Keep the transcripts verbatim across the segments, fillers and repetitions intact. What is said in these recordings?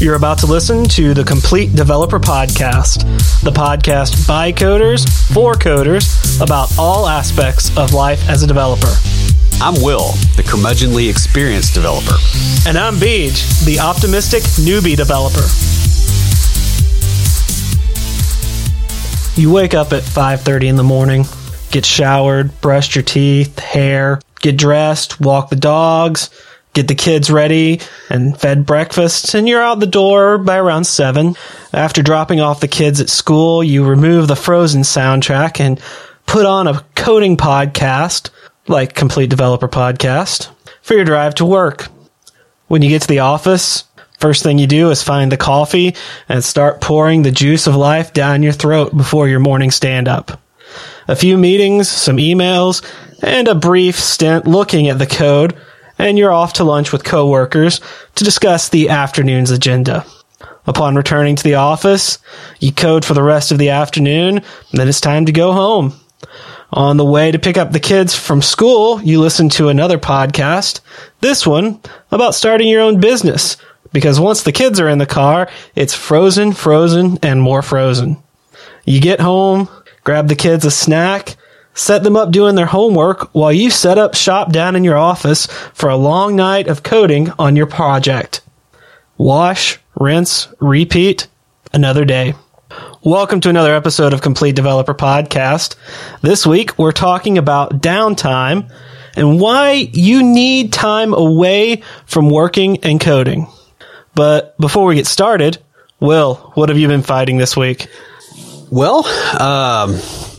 You're about to listen to the Complete Developer Podcast, the podcast by coders, for coders, about all aspects of life as a developer. I'm Will, the curmudgeonly experienced developer. And I'm Beej, the optimistic newbie developer. You wake up at five thirty in the morning, get showered, brush your teeth, hair, get dressed, walk the dogs, get the kids ready and fed breakfast, and you're out the door by around seven. After dropping off the kids at school, you remove the Frozen soundtrack and put on a coding podcast, like Complete Developer Podcast, for your drive to work. When you get to the office, first thing you do is find the coffee and start pouring the juice of life down your throat before your morning stand-up. A few meetings, some emails, and a brief stint looking at the code, and you're off to lunch with coworkers to discuss the afternoon's agenda. Upon returning to the office, you code for the rest of the afternoon, and then it's time to go home. On the way to pick up the kids from school, you listen to another podcast, this one about starting your own business, because once the kids are in the car, it's frozen, frozen, and more frozen. You get home, grab the kids a snack, set them up doing their homework while you set up shop down in your office for a long night of coding on your project. Wash, rinse, repeat, another day. Welcome to another episode of Complete Developer Podcast. This week, we're talking about downtime and why you need time away from working and coding. But before we get started, Will, what have you been fighting this week? Well, um...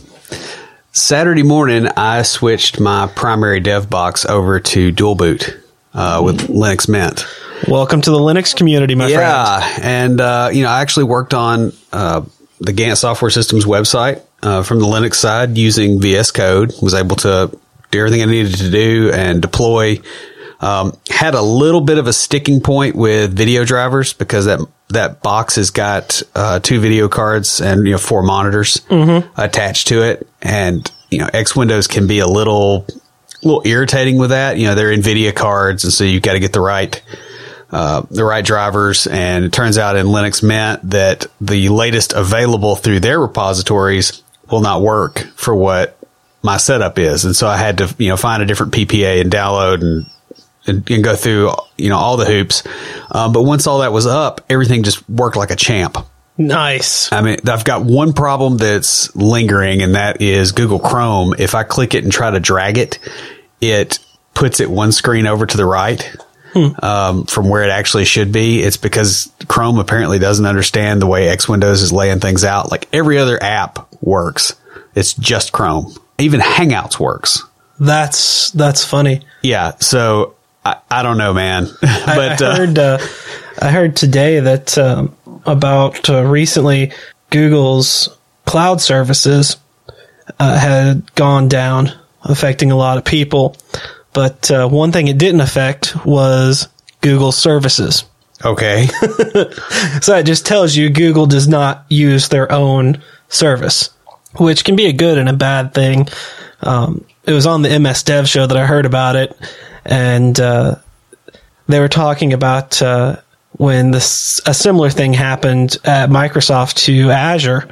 Saturday morning, I switched my primary dev box over to dual boot uh, with Linux Mint. Welcome to the Linux community, my yeah, friend. Yeah, and uh, you know, I actually worked on uh, the Gantt Software Systems website uh, from the Linux side using V S Code. Was able to do everything I needed to do and deploy. Um, had a little bit of a sticking point with video drivers because that that box has got uh, two video cards and you know four monitors mm-hmm. attached to it, and you know X Windows can be a little little irritating with that. You know they're NVIDIA cards, and so you've got to get the right uh, the right drivers. And it turns out in Linux Mint that the latest available through their repositories will not work for what my setup is, and so I had to you know find a different P P A and download and. And, and go through, you know, all the hoops. Um, but once all that was up, everything just worked like a champ. Nice. I mean, I've got one problem that's lingering, and that is Google Chrome. If I click it and try to drag it, it puts it one screen over to the right hmm. um, from where it actually should be. It's because Chrome apparently doesn't understand the way X Windows is laying things out. Like every other app works. It's just Chrome. Even Hangouts works. That's, that's funny. Yeah. So, I, I don't know, man. but I, I heard, uh, I heard today that um, about uh, recently Google's cloud services uh, had gone down, affecting a lot of people. But uh, one thing it didn't affect was Google services. Okay. So it just tells you Google does not use their own service, which can be a good and a bad thing. Um, it was on the M S Dev show that I heard about it. And uh, they were talking about uh, when this a similar thing happened at Microsoft to Azure,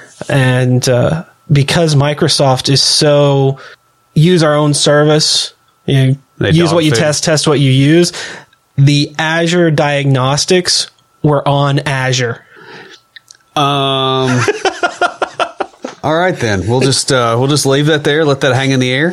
and uh, because Microsoft is so use our own service, you know, use what you food. test, test what you use. The Azure diagnostics were on Azure. Um. All right, then we'll just uh, we'll just leave that there. Let that hang in the air.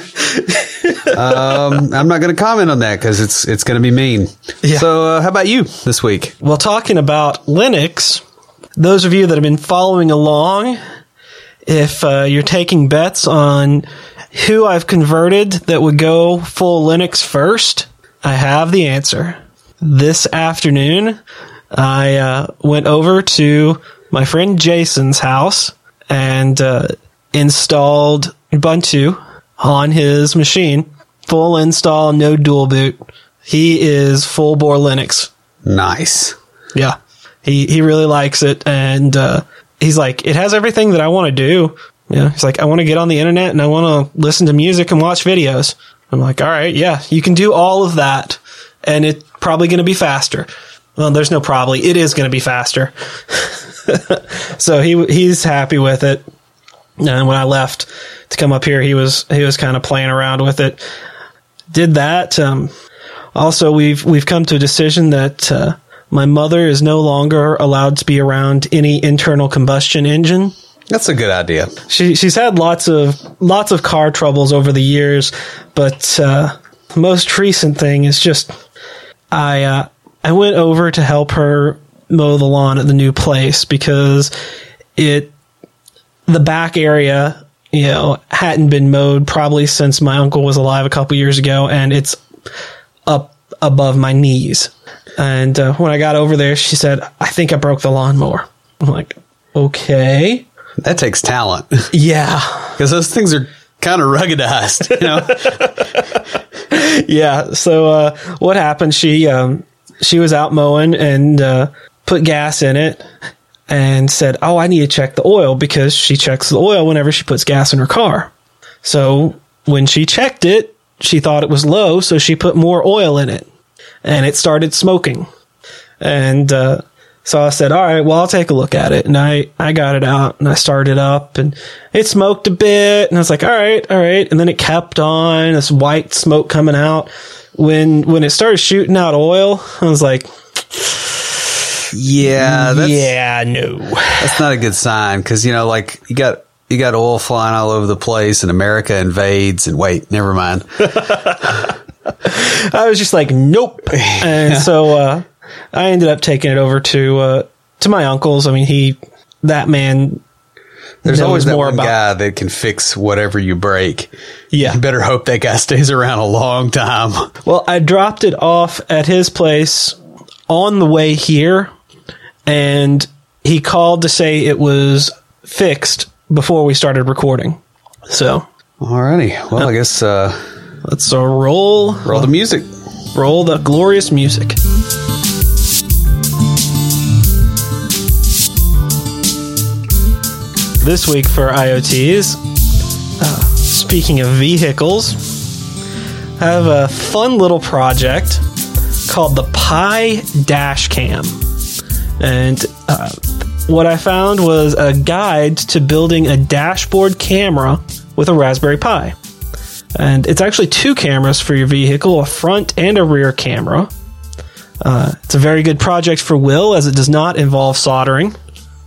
um, I'm not going to comment on that because it's it's going to be mean. Yeah. So, uh, how about you this week? Well, talking about Linux, those of you that have been following along, if uh, you're taking bets on who I've converted that would go full Linux first, I have the answer. This afternoon, I uh, went over to my friend Jason's house and uh, installed Ubuntu on his machine. Full install, no dual boot. He is full bore Linux. Nice. Yeah. He he really likes it, and uh, he's like, it has everything that I want to do. Yeah. He's like, I want to get on the internet and I want to listen to music and watch videos. I'm like, all right, yeah, you can do all of that, and it's probably going to be faster. well, there's no probably. It is going to be faster. So he he's happy with it. And when I left to come up here, he was he was kind of playing around with it. Did that. Um, also, we've we've come to a decision that uh, my mother is no longer allowed to be around any internal combustion engine. That's a good idea. She she's had lots of lots of car troubles over the years, but uh, the most recent thing is just I uh, I went over to help her mow the lawn at the new place because it the back area, you know, hadn't been mowed probably since my uncle was alive a couple years ago, and it's up above my knees. And uh, when I got over there, she said, "I think I broke the lawnmower." I'm like, "Okay." That takes talent. Yeah. Because those things are kind of ruggedized, you know? Yeah. So uh, what happened, she um, she was out mowing and uh, put gas in it and said, "Oh, I need to check the oil," because she checks the oil whenever she puts gas in her car. So when she checked it, she thought it was low, so she put more oil in it, and it started smoking. And uh, so I said, "All right, well, I'll take a look at it." And I, I got it out, and I started up, and it smoked a bit, and I was like, all right, all right. And then it kept on, this white smoke coming out. When when it started shooting out oil, I was like, yeah, that's, yeah, no. That's not a good sign, because, you know, like, you got you got oil flying all over the place, and America invades, and wait, never mind. I was just like, nope. And so uh, I ended up taking it over to uh, to my uncle's. I mean, he, that man, there's always that more one about, guy that can fix whatever you break. Yeah. You better hope that guy stays around a long time. Well, I dropped it off at his place on the way here, and he called to say it was fixed before we started recording. So, alrighty. Well, uh, I guess uh, let's uh, roll roll the music. Roll the glorious music. This week for I O Ts, uh, speaking of vehicles, I have a fun little project called the Pi Dash Cam. And uh, what I found was a guide to building a dashboard camera with a Raspberry Pi. And it's actually two cameras for your vehicle, a front and a rear camera. Uh, it's a very good project for Will, as it does not involve soldering.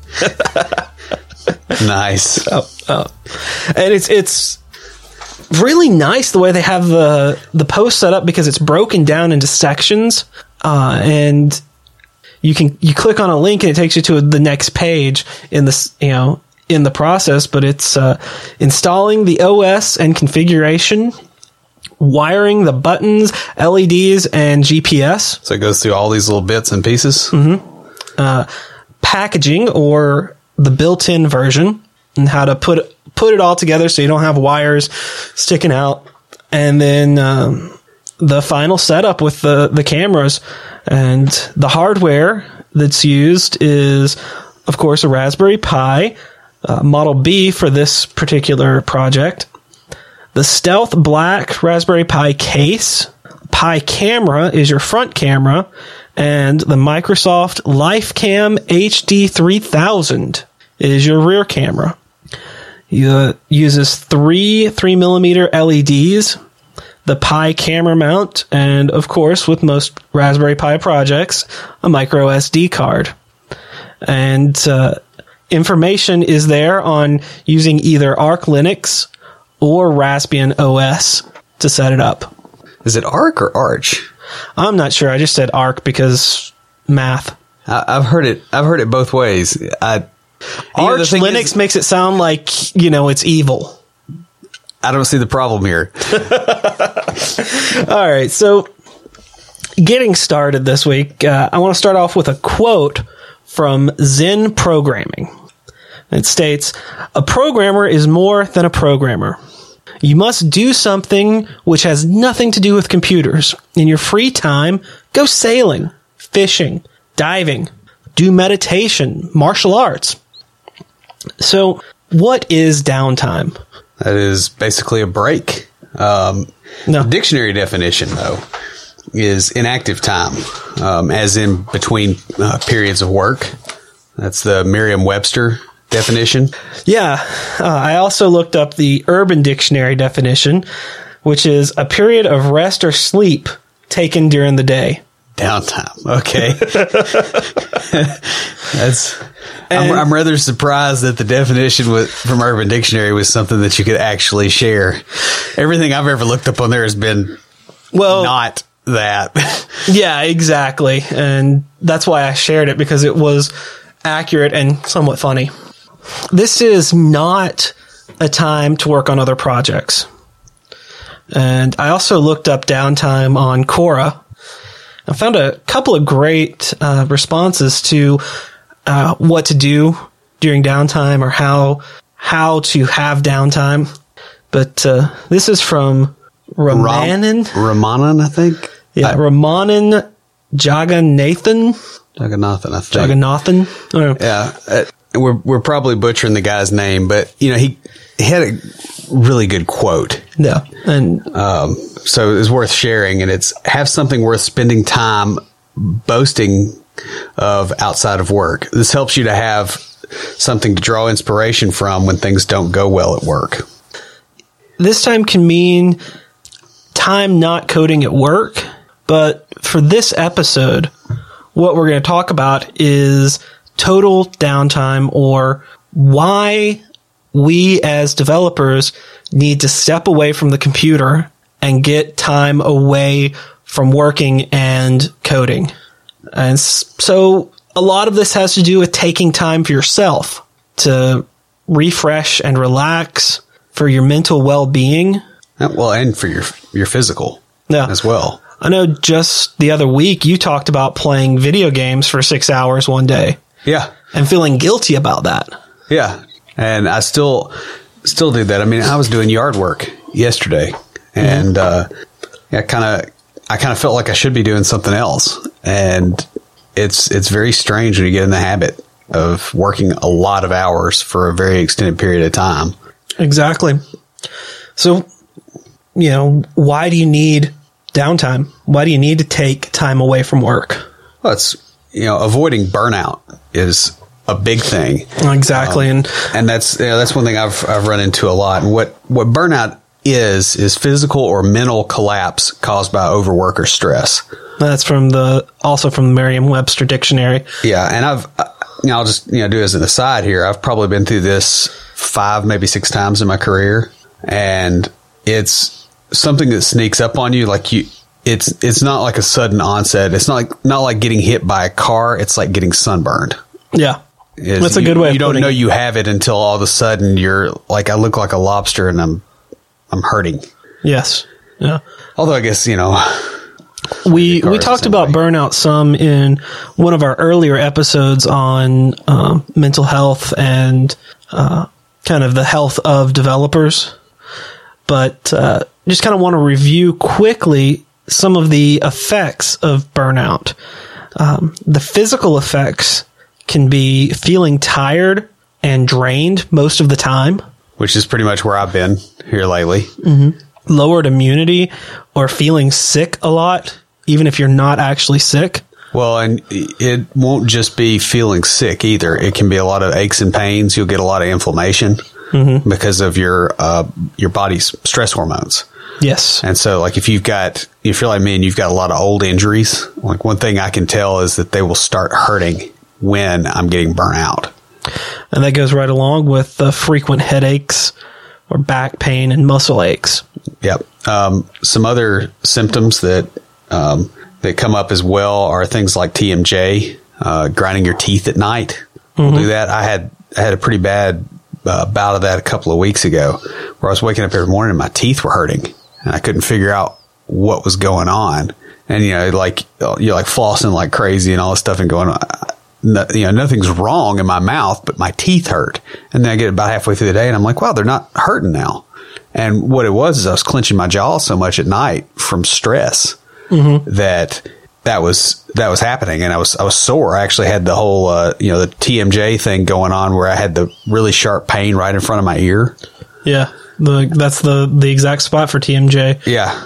Nice. Oh, oh. And it's it's really nice the way they have the the post set up, because it's broken down into sections, uh, and you can you click on a link and it takes you to the next page in this you know in the process. But it's uh, installing the O S and configuration, wiring the buttons, L E Ds, and G P S. So it goes through all these little bits and pieces. Mm-hmm. Uh, packaging, or the built-in version, and how to put it, put it all together so you don't have wires sticking out, and then um, the final setup with the, the cameras. And the hardware that's used is, of course, a Raspberry Pi, uh, Model B for this particular project, the Stealth Black Raspberry Pi case, Pi camera is your front camera, and the Microsoft LifeCam H D three thousand is your rear camera. It uh, uses three three millimeter L E Ds, the Pi camera mount, and of course, with most Raspberry Pi projects, a micro S D card. And uh, information is there on using either Arch Linux or Raspbian O S to set it up. Is it Arch or Arch? I'm not sure. I just said Arch because math. I, I've heard it. I've heard it both ways. I, Arch you know, Linux is, makes it sound like, you know, it's evil. I don't see the problem here. All right. So getting started this week, uh, I want to start off with a quote from Zen Programming. It states, "A programmer is more than a programmer. You must do something which has nothing to do with computers. In your free time, go sailing, fishing, diving, do meditation, martial arts." So, what is downtime? That is basically a break. Um, no. Dictionary definition, though. is inactive time, um, as in between uh, periods of work. That's the Merriam-Webster definition. Yeah. Uh, I also looked up the Urban Dictionary definition, which is a period of rest or sleep taken during the day. Downtime. Okay. That's. I'm, I'm rather surprised that the definition was, from Urban Dictionary was something that you could actually share. Everything I've ever looked up on there has been well not that. Yeah, exactly. And that's why I shared it, because it was accurate and somewhat funny. This is not a time to work on other projects. And I also looked up downtime on Quora. I found a couple of great uh, responses to uh, what to do during downtime, or how how to have downtime. But uh, this is from Ramanan. Ram- Ramanan, I think. Yeah, I- Ramanan Jagannathan. Jagannathan, I think. Jagannathan. Oh. Yeah, uh, we're we're probably butchering the guy's name, but you know he, he had a really good quote. Yeah, and um, so it's worth sharing, and it's have something worth spending time boasting of outside of work. This helps you to have something to draw inspiration from when things don't go well at work. This time can mean time not coding at work, but for this episode, what we're going to talk about is total downtime, or why we as developers need to step away from the computer and get time away from working and coding. And so a lot of this has to do with taking time for yourself to refresh and relax, for your mental well-being. Well, and for your your physical yeah. as well. I know just the other week you talked about playing video games for six hours one day. Yeah. And feeling guilty about that. Yeah. And I still still do that. I mean, I was doing yard work yesterday, and mm-hmm. uh, I kind of I kind of felt like I should be doing something else. And it's it's very strange when you get in the habit of working a lot of hours for a very extended period of time. Exactly. So, you know, why do you need downtime? Why do you need to take time away from work? Well, it's, you know, avoiding burnout is a big thing. Exactly. Um, and and that's, you know, that's one thing I've, I've run into a lot. And what, what burnout is, is physical or mental collapse caused by overwork or stress. That's from the, also from the Merriam-Webster dictionary. Yeah. And I've, you know, I'll just, you know, do as an aside here. I've probably been through this five, maybe six times in my career. And it's something that sneaks up on you. Like you, it's, it's not like a sudden onset. It's not like, not like getting hit by a car. It's like getting sunburned. Yeah. Is That's a you, good way of You don't putting know it. You have it until all of a sudden you're like, I look like a lobster and I'm, I'm hurting. Yes. Yeah. Although I guess, you know, we, we talked about way. burnout some in one of our earlier episodes on uh, mental health and uh, kind of the health of developers. But uh, just kind of want to review quickly some of the effects of burnout. Um, the physical effects can be feeling tired and drained most of the time. Which is pretty much where I've been here lately. Mm-hmm. Lowered immunity, or feeling sick a lot, even if you're not actually sick. Well, and it won't just be feeling sick either. It can be a lot of aches and pains. You'll get a lot of inflammation mm-hmm. because of your uh, your body's stress hormones. Yes. And so, like, if you've got, if you're like me and you've got a lot of old injuries, like one thing I can tell is that they will start hurting when I'm getting burnt out. And that goes right along with the frequent headaches or back pain and muscle aches. Yep. Um, some other symptoms that um, that come up as well are things like T M J, uh, grinding your teeth at night. Mm-hmm. We'll do that. I had I had a pretty bad uh, bout of that a couple of weeks ago, where I was waking up every morning and my teeth were hurting, and I couldn't figure out what was going on. And you know, like you're like flossing like crazy and all this stuff, and going, no, you know, nothing's wrong in my mouth, but my teeth hurt. And then I get about halfway through the day, and I'm like, wow, they're not hurting now. And what it was is I was clenching my jaw so much at night from stress mm-hmm. that that was that was happening, and I was I was sore. I actually had the whole uh, you know the T M J thing going on, where I had the really sharp pain right in front of my ear. Yeah, the that's the the exact spot for T M J. Yeah,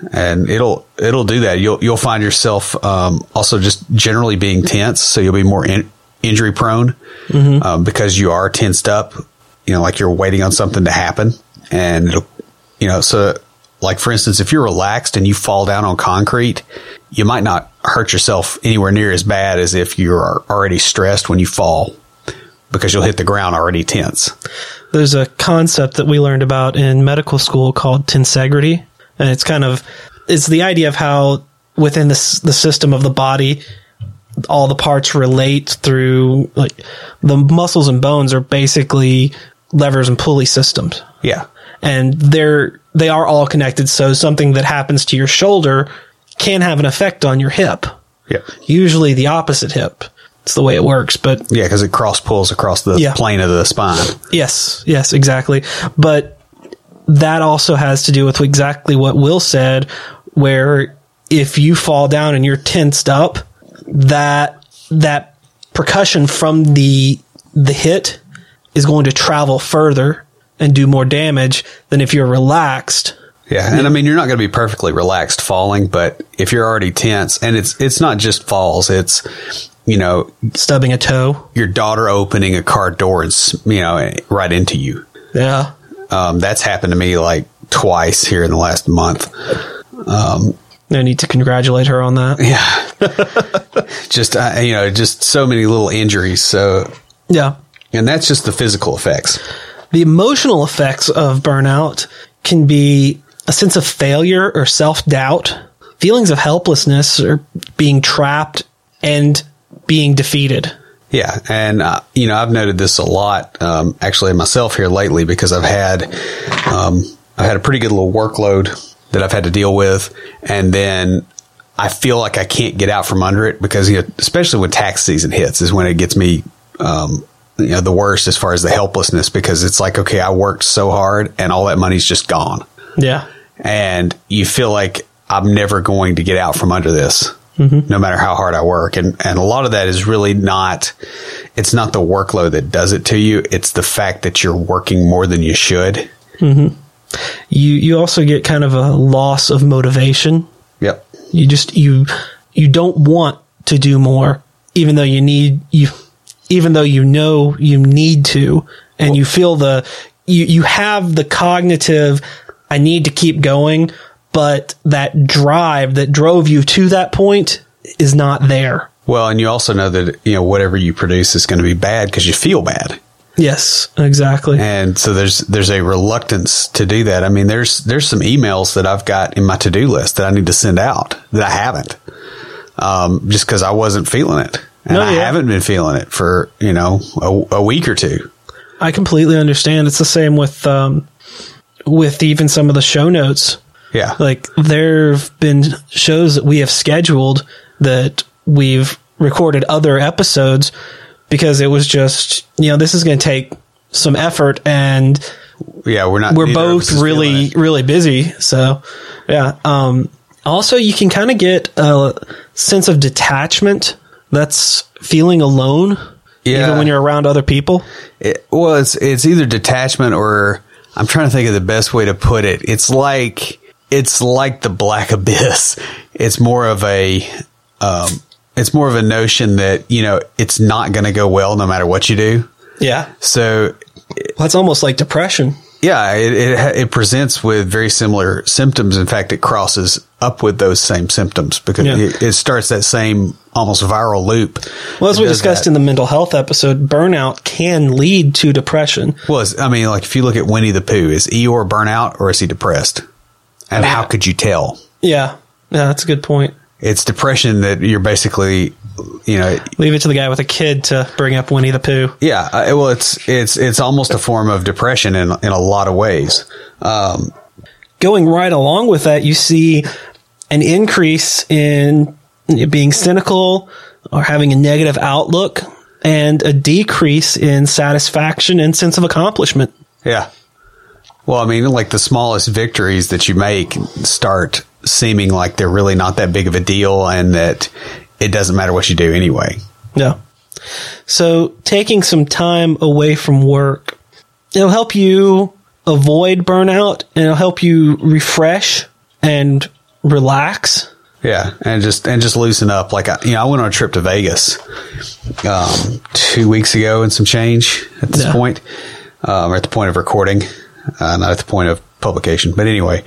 And it'll it'll do that. You'll you'll find yourself um, also just generally being tense, so you'll be more in, injury prone mm-hmm. um, because you are tensed up. You know, like you're waiting on something to happen, and it'll, you know, so like for instance, if you're relaxed and you fall down on concrete, you might not hurt yourself anywhere near as bad as if you're already stressed when you fall, because you'll hit the ground already tense. There's a concept that we learned about in medical school called tensegrity. And it's kind of, it's the idea of how within the, the system of the body, all the parts relate through, like, the muscles and bones are basically levers and pulley systems. Yeah. And they're, they are all connected. So something that happens to your shoulder can have an effect on your hip. Yeah. Usually the opposite hip. It's the way it works, but yeah, because it cross pulls across the yeah. plane of the spine. Yes. Yes, exactly. But that also has to do with exactly what Will said, where if you fall down and you're tensed up, that that percussion from the the hit is going to travel further and do more damage than if you're relaxed. Yeah, and I mean, you're not going to be perfectly relaxed falling, but if you're already tense, and it's it's not just falls, it's, you know, stubbing a toe, your daughter opening a car door and, you know, right into you. Yeah. Um, that's happened to me like twice here in the last month. Um, I need to congratulate her on that. Yeah. just, uh, you know, just so many little injuries. So, yeah. And that's just the physical effects. The emotional effects of burnout can be a sense of failure or self-doubt, feelings of helplessness or being trapped and being defeated. Yeah, and, uh, you know, I've noted this a lot, um, actually myself here lately, because I've had, um, I've had a pretty good little workload that I've had to deal with, and then I feel like I can't get out from under it because, you know, especially when tax season hits is when it gets me, um, you know, the worst as far as the helplessness, because it's like, okay, I worked so hard and all that money's just gone. Yeah. And you feel like I'm never going to get out from under this. Mm-hmm. No matter how hard I work. And, and a lot of that is really not, it's not the workload that does it to you. It's the fact that you're working more than you should. Mm-hmm. You, you also get kind of a loss of motivation. Yep. You just, you, you don't want to do more, even though you need, you, even though you know you need to, and well, you feel the, you, you have the cognitive, I need to keep going. But that drive that drove you to that point is not there. Well, and you also know that, you know, whatever you produce is going to be bad because you feel bad. Yes, exactly. And so there's there's a reluctance to do that. I mean, there's there's some emails that I've got in my to-do list that I need to send out that I haven't, um, just because I wasn't feeling it. And no, I yeah. haven't been feeling it for, you know, a, a week or two. I completely understand. It's the same with um, with even some of the show notes. Yeah. Like, there have been shows that we have scheduled that we've recorded other episodes because it was just, you know, this is going to take some effort, and yeah, we're not, we're both really, really busy. So, yeah. Um, also, you can kind of get a sense of detachment. That's feeling alone. Yeah. Even when you're around other people. It, well, it's, it's either detachment or, I'm trying to think of the best way to put it. It's like, It's like the black abyss. It's more of a, um, it's more of a notion that, you know, it's not going to go well no matter what you do. Yeah. So well, that's almost like depression. Yeah. It, it, it presents with very similar symptoms. In fact, it crosses up with those same symptoms because yeah. it, it starts that same almost viral loop. Well, as we discussed that in the mental health episode, burnout can lead to depression. Well, I mean, like if you look at Winnie the Pooh, is Eeyore burnout or is he depressed? And yeah. how could you tell? Yeah. Yeah, that's a good point. It's depression that you're basically, you know, leave it to the guy with a kid to bring up Winnie the Pooh. Yeah. Uh, well, it's, it's, it's almost a form of depression in, in a lot of ways. Um, Going right along with that, you see an increase in being cynical or having a negative outlook, and a decrease in satisfaction and sense of accomplishment. Yeah. Well, I mean, like the smallest victories that you make start seeming like they're really not that big of a deal, and that it doesn't matter what you do anyway. Yeah. So taking some time away from work, it'll help you avoid burnout, and it'll help you refresh and relax. Yeah, and just and just loosen up. Like I, you know, I went on a trip to Vegas um, two weeks ago and some change at this Yeah. point, um, or at the point of recording, uh, not at the point of publication. But anyway,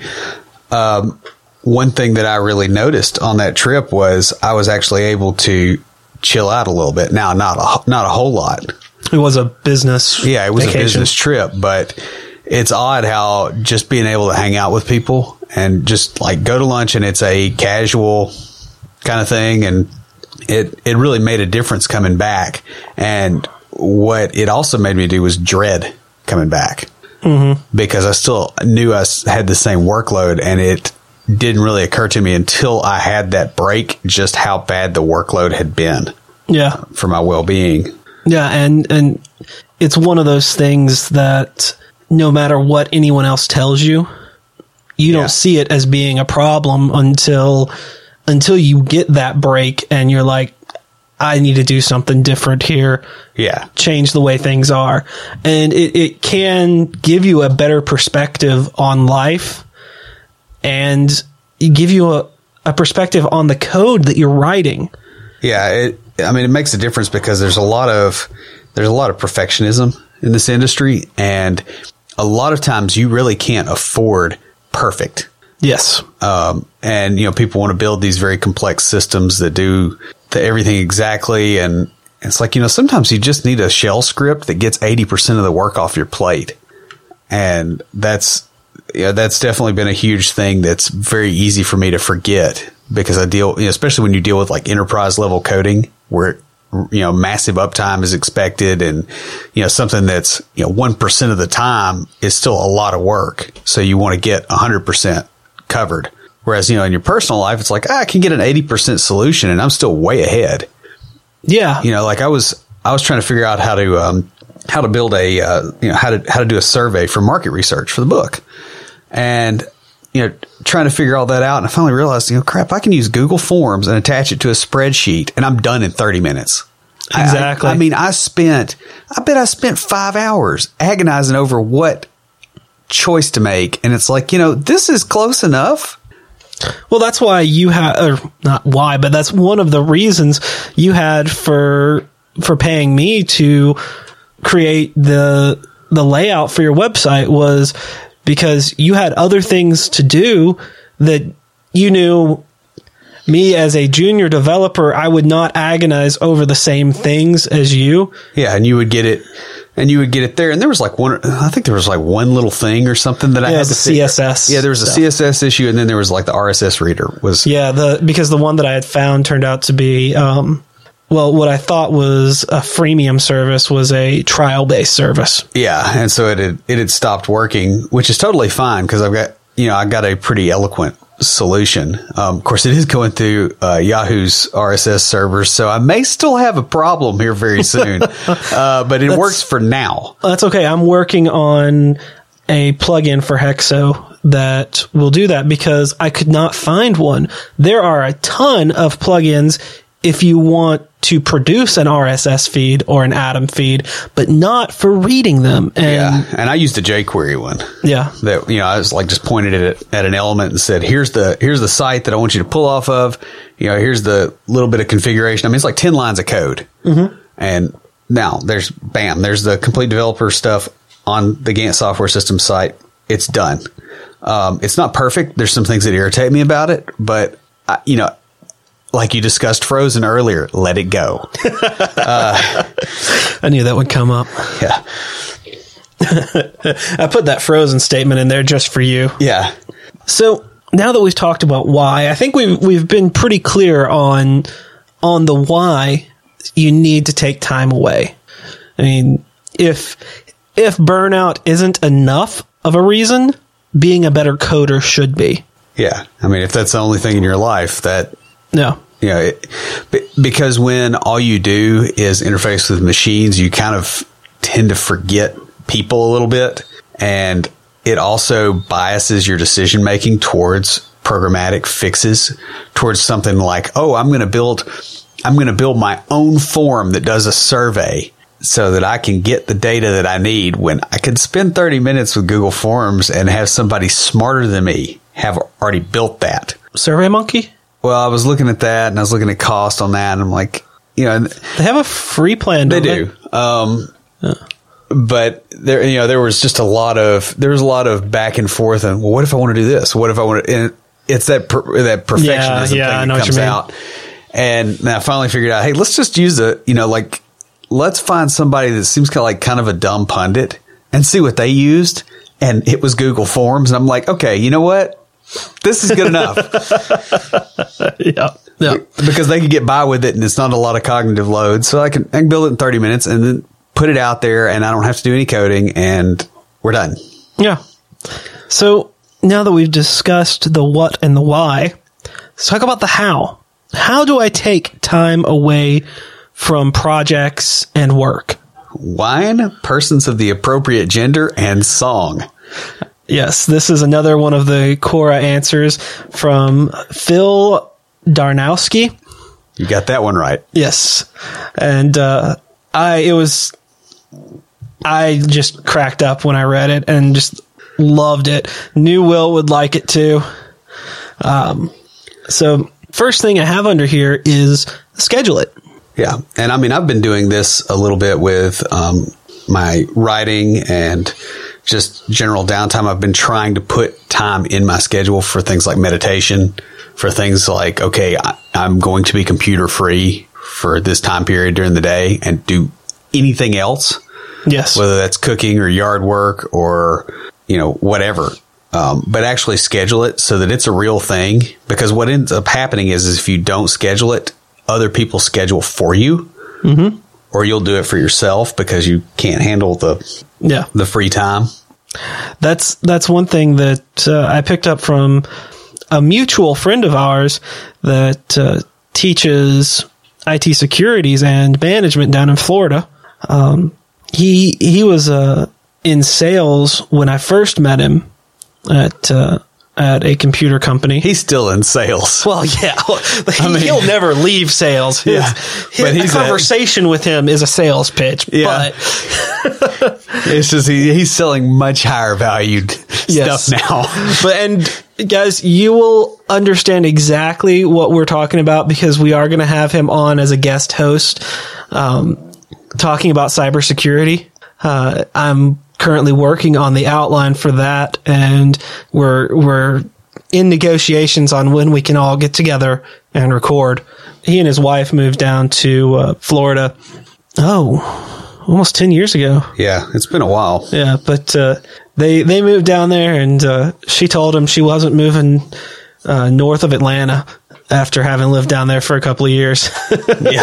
um, one thing that I really noticed on that trip was I was actually able to chill out a little bit. Now, not a not a whole lot. It was a business. Yeah, it was vacation. a business trip, but it's odd how just being able to hang out with people and just like go to lunch and it's a casual kind of thing. And it, it really made a difference coming back. And what it also made me do was dread coming back mm-hmm. because I still knew I had the same workload, and it didn't really occur to me until I had that break just how bad the workload had been. Yeah. For my well-being. Yeah. And, and it's one of those things that no matter what anyone else tells you, you don't Yeah. see it as being a problem until until you get that break and you're like, I need to do something different here. Yeah. Change the way things are. And it, it can give you a better perspective on life and give you a, a perspective on the code that you're writing. Yeah, it, I mean, it makes a difference because there's a lot of there's a lot of perfectionism in this industry, and a lot of times you really can't afford perfect. Yes. Um, and you know, people want to build these very complex systems that do the everything exactly, and it's like, you know, sometimes you just need a shell script that gets eighty percent of the work off your plate, and that's yeah, that's definitely been a huge thing that's very easy for me to forget. Because I deal, you know, especially when you deal with like enterprise level coding where, you know, massive uptime is expected, and, you know, something that's, you know, one percent of the time is still a lot of work. So you want to get one hundred percent covered. Whereas, you know, in your personal life, it's like, ah, I can get an eighty percent solution and I'm still way ahead. Yeah. You know, like I was, I was trying to figure out how to, um, how to build a, uh, you know, how to, how to do a survey for market research for the book. And, you know, trying to figure all that out. And I finally realized, you know, crap, I can use Google Forms and attach it to a spreadsheet and I'm done in thirty minutes. Exactly. I, I mean, I spent, I bet I spent five hours agonizing over what choice to make. And it's like, you know, this is close enough. Well, that's why you had, or not why, but that's one of the reasons you had for, for paying me to create the, the layout for your website was because you had other things to do that you knew me as a junior developer, I would not agonize over the same things as you. Yeah. And you would get it, and you would get it there. And there was like one, I think there was like one little thing or something that I yeah, had the to C S S. fix. Yeah. There was stuff. a C S S issue. And then there was like the R S S reader was. Yeah. The, because the one that I had found turned out to be, um, well, what I thought was a freemium service was a trial-based service. Yeah, and so it had, it had stopped working, which is totally fine because I've got, you know, I got a pretty eloquent solution. Um, of course, it is going through uh, Yahoo's R S S servers, so I may still have a problem here very soon, uh, but it That's, works for now. That's okay. I'm working on a plugin for Hexo that will do that because I could not find one. There are a ton of plugins if you want to produce an R S S feed or an Atom feed, but not for reading them. And yeah, and I used the jQuery one. Yeah, that, you know, I was like just pointed it at, at an element and said, "Here's the here's the site that I want you to pull off of. You know, here's the little bit of configuration." I mean, it's like ten lines of code, mm-hmm. and now there's bam, there's the complete developer stuff on the Gantt Software Systems site. It's done. Um, it's not perfect. There's some things that irritate me about it, but I, you know. Like you discussed Frozen earlier, let it go. uh, I knew that would come up. Yeah. I put that Frozen statement in there just for you. Yeah. So now that we've talked about why, I think we've, we've been pretty clear on, on the why you need to take time away. I mean, if, if burnout isn't enough of a reason, being a better coder should be. Yeah. I mean, if that's the only thing in your life that, No. You know, it, because when all you do is interface with machines, you kind of tend to forget people a little bit. And it also biases your decision making towards programmatic fixes, towards something like, oh, I'm going to build, I'm going to build my own form that does a survey so that I can get the data that I need, when I could spend thirty minutes with Google Forms and have somebody smarter than me have already built that. SurveyMonkey? Well, I was looking at that and I was looking at cost on that, and I'm like, you know, They have a free plan. they don't do. Um, but there, you know, there was just a lot of, there was a lot of back and forth and, well, what if I want to do this? What if I want to, and it's that, per, that perfectionism Yeah, yeah, I thing know that what you comes mean. out. And then I finally figured out, hey, let's just use a, you know, like, let's find somebody that seems kind of like kind of a dumb pundit and see what they used. And it was Google Forms. And I'm like, okay, you know what? This is good enough. Yeah. Yeah. Because they could get by with it and it's not a lot of cognitive load. So I can, I can build it in thirty minutes and then put it out there and I don't have to do any coding and we're done. Yeah. So now that we've discussed the what and the why, let's talk about the how. How do I take time away from projects and work? Wine, persons of the appropriate gender, and song. Yes, this is another one of the Quora answers from Phil Darnowski. You got that one right. Yes. And uh, I it was I just cracked up when I read it and just loved it. Knew Will would like it too. Um, so first thing I have under here is schedule it. Yeah. And I mean, I've been doing this a little bit with um, my writing and just general downtime. I've been trying to put time in my schedule for things like meditation, for things like, okay, I, I'm going to be computer free for this time period during the day and do anything else. Yes. Whether that's cooking or yard work or, you know, whatever. Um, but actually schedule it so that it's a real thing, because what ends up happening is, is if you don't schedule it, other people schedule for you, mm-hmm. or you'll do it for yourself because you can't handle the, yeah. the free time. That's, that's one thing that uh, I picked up from a mutual friend of ours that uh, teaches I T securities and management down in Florida. Um, he, he was uh, in sales when I first met him at, uh, at a computer company. He's still in sales. Well, yeah, I mean, he'll never leave sales. His, Yeah, his, but he's a conversation a, with him is a sales pitch. Yeah. But it's just he, he's selling much higher valued yes. stuff now. But and guys, you will understand exactly what we're talking about because we are going to have him on as a guest host, um, talking about cybersecurity. Uh, I'm currently working on the outline for that, and we're we're in negotiations on when we can all get together and record. He and his wife moved down to uh, Florida. Oh, almost ten years ago. Yeah, it's been a while. Yeah, but uh, they they moved down there, and uh, she told him she wasn't moving uh, north of Atlanta after having lived down there for a couple of years. Yeah,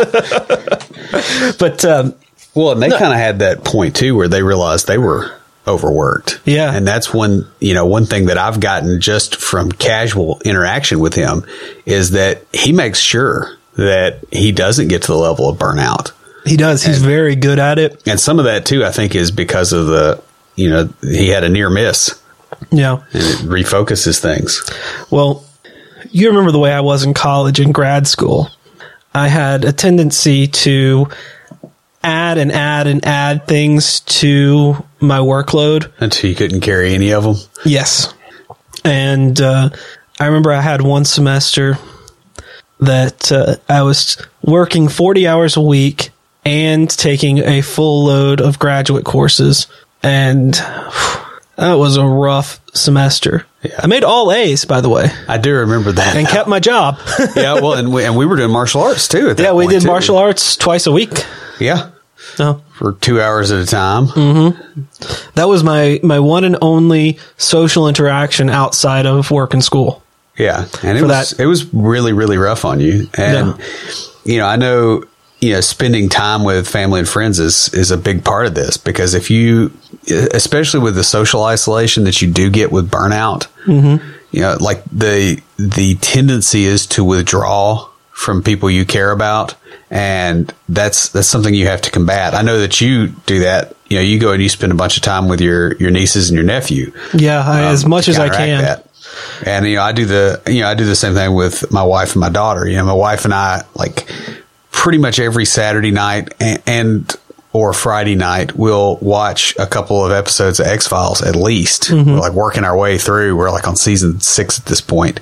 but. Um, Well, and they No. kind of had that point too, where they realized they were overworked. Yeah. And that's one, you know, one thing that I've gotten just from casual interaction with him is that he makes sure that he doesn't get to the level of burnout. He does. He's And- very good at it. And some of that too, I think, is because of the, you know, he had a near miss Yeah. and it refocuses things. Well, you remember the way I was in college and grad school. I had a tendency to add and add and add things to my workload. Until you couldn't carry any of them. Yes. And uh, I remember I had one semester that uh, I was working forty hours a week and taking a full load of graduate courses. And that was a rough semester. Yeah. I made all A's, by the way, I do remember that. and kept my job. Yeah, well, and we, and we were doing martial arts too. At that Yeah, we point, did too. martial arts twice a week. Yeah. No. For two hours at a time. Mm-hmm. That was my, my one and only social interaction outside of work and school. Yeah. And it For was, that. it was really, really rough on you. And, Yeah. you know, I know, you know, spending time with family and friends is, is a big part of this, because if you, especially with the social isolation that you do get with burnout, mm-hmm. you know, like the, the tendency is to withdraw from people you care about. And that's, that's something you have to combat. I know that you do that. You know, you go and you spend a bunch of time with your, your nieces and your nephew. Yeah, I, um, as much to as I counteract can. that. And, you know, I do the, you know, I do the same thing with my wife and my daughter. You know, my wife and I, like, pretty much every Saturday night and, and or Friday night, we'll watch a couple of episodes of X-Files at least. Mm-hmm. We're like working our way through. We're like on season six at this point.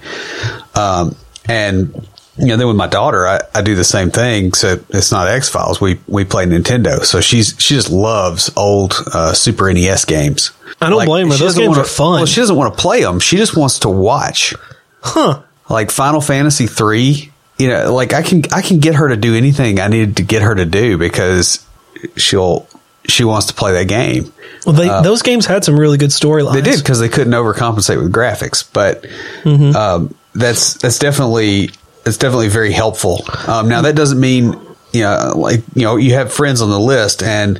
Um, and, you know, then with my daughter, I, I do the same thing. So it's not X-Files. We, we play Nintendo. So she's, she just loves old, uh, Super N E S games. I don't like, blame her. Those games wanna, are fun. Well, she doesn't want to play them. She just wants to watch. Huh. Like Final Fantasy three, you know, like I can, I can get her to do anything I needed to get her to do because she'll, she wants to play that game. Well, they, uh, those games had some really good storylines. They did because they couldn't overcompensate with graphics, but mm-hmm. um, that's that's definitely it's definitely very helpful. Um, now that doesn't mean you know like you know you have friends on the list, and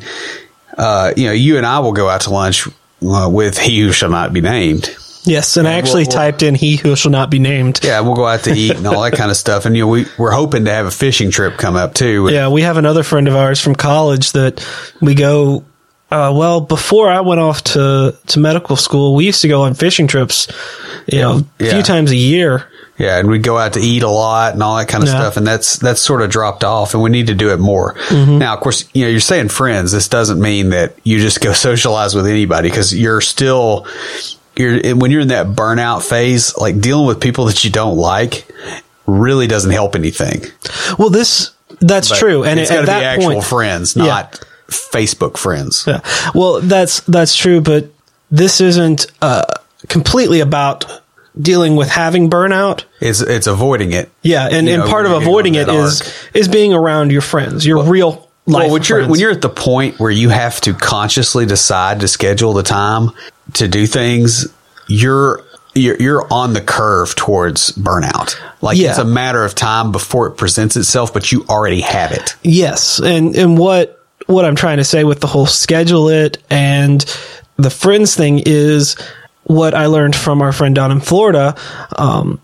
uh, you know you and I will go out to lunch uh, with He Who Shall Not Be Named. Yes, and, and I actually we'll, we'll, typed in "He Who Shall Not Be Named." Yeah, we'll go out to eat and all that kind of stuff. And you know, we we're hoping to have a fishing trip come up too. Yeah, we have another friend of ours from college that we go. Uh, well, before I went off to to medical school, we used to go on fishing trips, you know, a yeah. few times a year. Yeah, and we'd go out to eat a lot and all that kind of yeah. stuff, and that's that's sort of dropped off, and we need to do it more. Mm-hmm. Now, of course, you know, you're saying friends. This doesn't mean that you just go socialize with anybody because you're still. You're, when you're in that burnout phase, like dealing with people that you don't like really doesn't help anything. Well, this, that's but true. And it's at got to be that actual point, friends, not yeah. Facebook friends. Yeah. Well, that's, that's true. But this isn't uh, completely about dealing with having burnout. It's, it's avoiding it. Yeah. And, and know, part of avoiding it is, arc. is being around your friends, your well, real life well, when you're, friends. when you're at the point where you have to consciously decide to schedule the time to do things, you're you're, you're on the curve towards burnout. Like yeah. it's a matter of time before it presents itself, but you already have it. Yes, and and what what I'm trying to say with the whole schedule it and the friends thing is what I learned from our friend down in Florida um,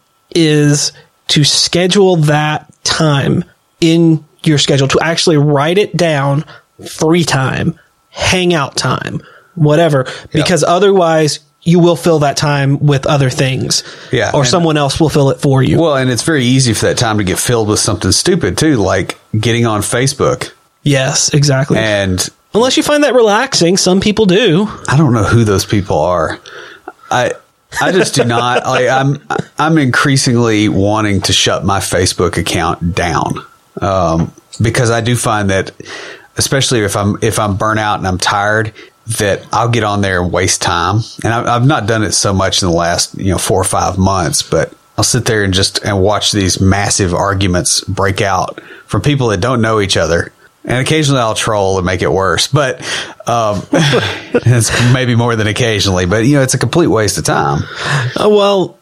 is to schedule that time in your schedule, to actually write it down, free time, hangout time, whatever, because yeah. otherwise you will fill that time with other things. Yeah. Or someone else will fill it for you. Well, and it's very easy for that time to get filled with something stupid too, like getting on Facebook. Yes, exactly. And unless you find that relaxing, some people do. I don't know who those people are. I I just do not. Like, I'm I'm increasingly wanting to shut my Facebook account down um, because I do find that, especially if I'm if I'm burnt out and I'm tired, that I'll get on there and waste time. And I, I've not done it so much in the last you know four or five months, but I'll sit there and just and watch these massive arguments break out from people that don't know each other. And occasionally I'll troll and make it worse, but um, it's maybe more than occasionally. But, you know, it's a complete waste of time. Uh, well,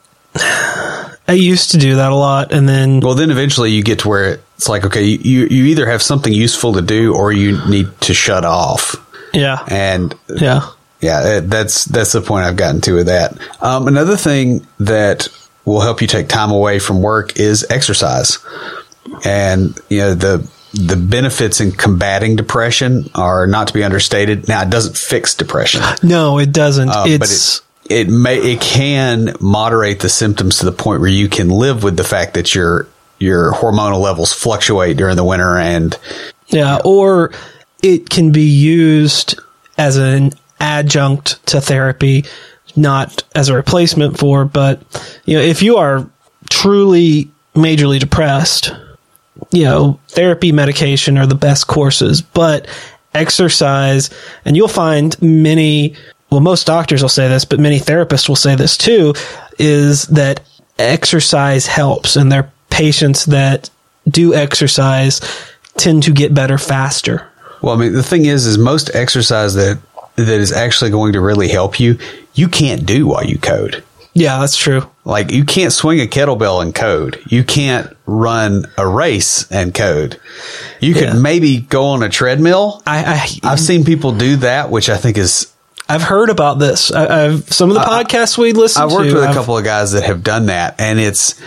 I used to do that a lot. And then. Well, then eventually you get to where it's like, OK, you, you either have something useful to do or you need to shut off. Yeah. And yeah, yeah, that's that's the point I've gotten to with that. Um, another thing that will help you take time away from work is exercise. And, you know, the. The benefits in combating depression are not to be understated. Now, it doesn't fix depression. No, it doesn't. Uh, it's but it, it may it can moderate the symptoms to the point where you can live with the fact that your your hormonal levels fluctuate during the winter, and yeah, you know. Or it can be used as an adjunct to therapy, not as a replacement for. But you know, if you are truly majorly depressed, you know, therapy, medication are the best courses, but exercise, and you'll find many, well, most doctors will say this, but many therapists will say this too, is that exercise helps, and their patients that do exercise tend to get better faster. Well, I mean, the thing is, is most exercise that, that is actually going to really help you, you can't do while you code. Yeah, that's true. Like, you can't swing a kettlebell and code. You can't run a race and code. You could yeah. maybe go on a treadmill. I, I, I've seen people do that, which I think is... I've heard about this. I, I've some of the I, podcasts we listen to. I've worked to, with I've, a couple of guys that have done that, and it's...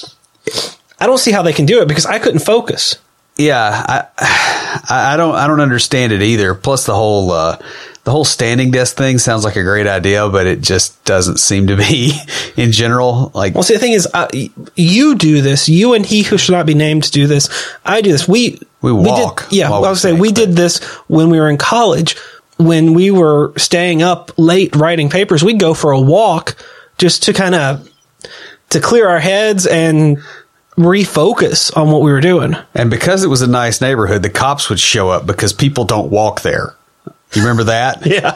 I don't see how they can do it because I couldn't focus. Yeah, I, I don't, I don't understand it either. Plus the whole, uh, the the whole standing desk thing sounds like a great idea, but it just doesn't seem to be in general. Like, well, see, the thing is, uh, you do this. You and he who should not be named do this. I do this. We we walk. We did, yeah, I was saying we did this when we were in college. When we were staying up late writing papers, we'd go for a walk just to kind of to clear our heads and refocus on what we were doing. And because it was a nice neighborhood, the cops would show up because people don't walk there. You remember that? Yeah.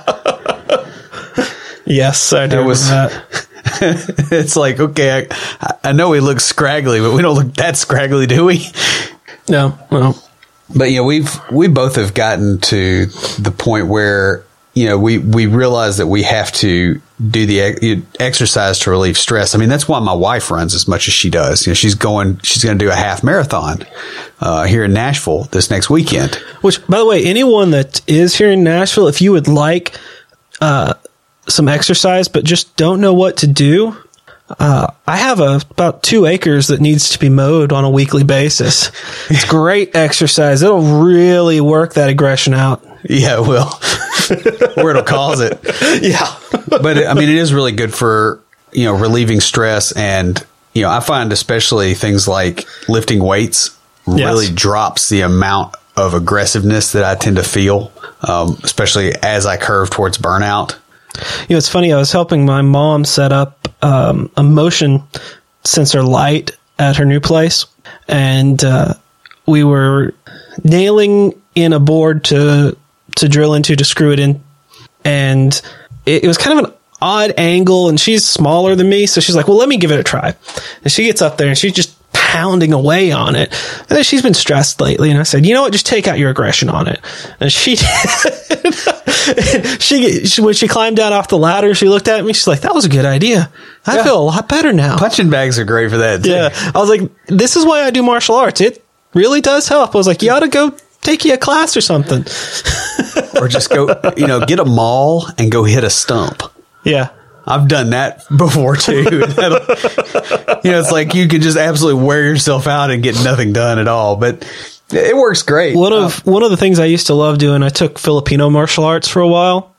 Yes, I do. It was, remember that. It's like, okay, I, I know we look scraggly, but we don't look that scraggly, do we? No, no. But, you know, we've, we both have gotten to the point where, you know, we, we realize that we have to do the ex- exercise to relieve stress. I mean, that's why my wife runs as much as she does. You know, she's going, she's going to do a half marathon, uh, here in Nashville this next weekend. Which, by the way, anyone that is here in Nashville, if you would like, uh, some exercise, but just don't know what to do, Uh, I have a, about two acres that needs to be mowed on a weekly basis. It's great exercise. It'll really work that aggression out. Yeah, it will. Or it'll cause it. Yeah. But I mean, it is really good for, you know, relieving stress. And, you know, I find especially things like lifting weights really yes. drops the amount of aggressiveness that I tend to feel, um, especially as I curve towards burnout. You know, it's funny. I was helping my mom set up um, a motion sensor light at her new place, and uh, we were nailing in a board to to drill into to screw it in, and it, it was kind of an odd angle. And she's smaller than me, so she's like, "Well, let me give it a try." And she gets up there and she's just pounding away on it. And then she's been stressed lately, and I said, "You know what? Just take out your aggression on it." And she did. she, she when she climbed down off the ladder, she looked at me. She's like, "That was a good idea. I yeah. feel a lot better now." Punching bags are great for that too. Yeah, I was like, "This is why I do martial arts. It really does help." I was like, "You ought to go take you a class or something." Or just go, you know, get a maul and go hit a stump. Yeah. I've done that before too. You know, it's like you can just absolutely wear yourself out and get nothing done at all, but it works great. One of, uh, one of the things I used to love doing, I took Filipino martial arts for a while,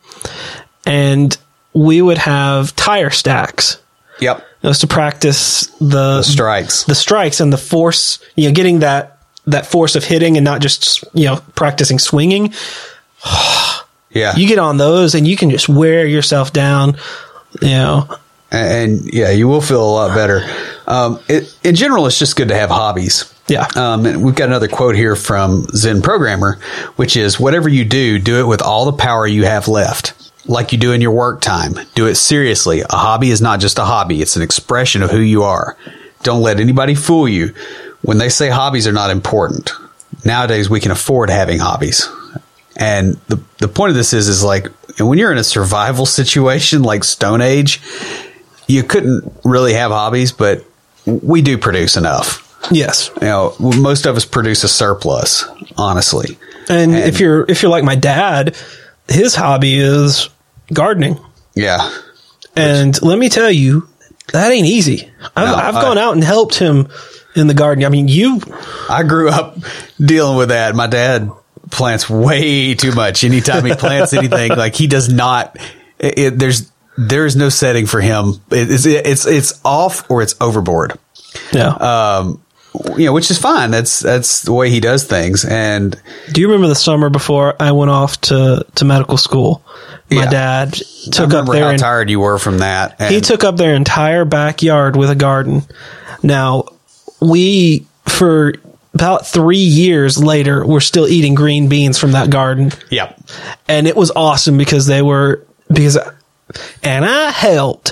and we would have tire stacks. Yep. It was to practice the, the strikes, the strikes and the force, you know, getting that, that force of hitting and not just, you know, practicing swinging. Yeah. You get on those and you can just wear yourself down, you know. And, and yeah, you will feel a lot better. Um, it, in general, it's just good to have hobbies. Yeah. Um, and we've got another quote here from Zen Programmer, which is, whatever you do, do it with all the power you have left. Like you do in your work time. Do it seriously. A hobby is not just a hobby. It's an expression of who you are. Don't let anybody fool you when they say hobbies are not important. Nowadays, we can afford having hobbies. And the the point of this is, is like, when you're in a survival situation like Stone Age, you couldn't really have hobbies, but we do produce enough. Yes. You know, most of us produce a surplus, honestly. And, and if you're, if you're like my dad, his hobby is gardening. Yeah. And Which, let me tell you, that ain't easy. I've, no, I've gone I, out and helped him in the garden. I mean, you, I grew up dealing with that. My dad plants way too much. Anytime he plants anything, like he does not, it, it, there's, there's no setting for him. It, it's, it's, it's off or it's overboard. Yeah. Um, you know, which is fine. That's, that's the way he does things. And do you remember the summer before I went off to, to medical school? My yeah. dad took I up their, how in, tired you were from that. He took up their entire backyard with a garden. Now we, for about three years later, we're still eating green beans from that garden. Yep. And it was awesome because they were, because, and I helped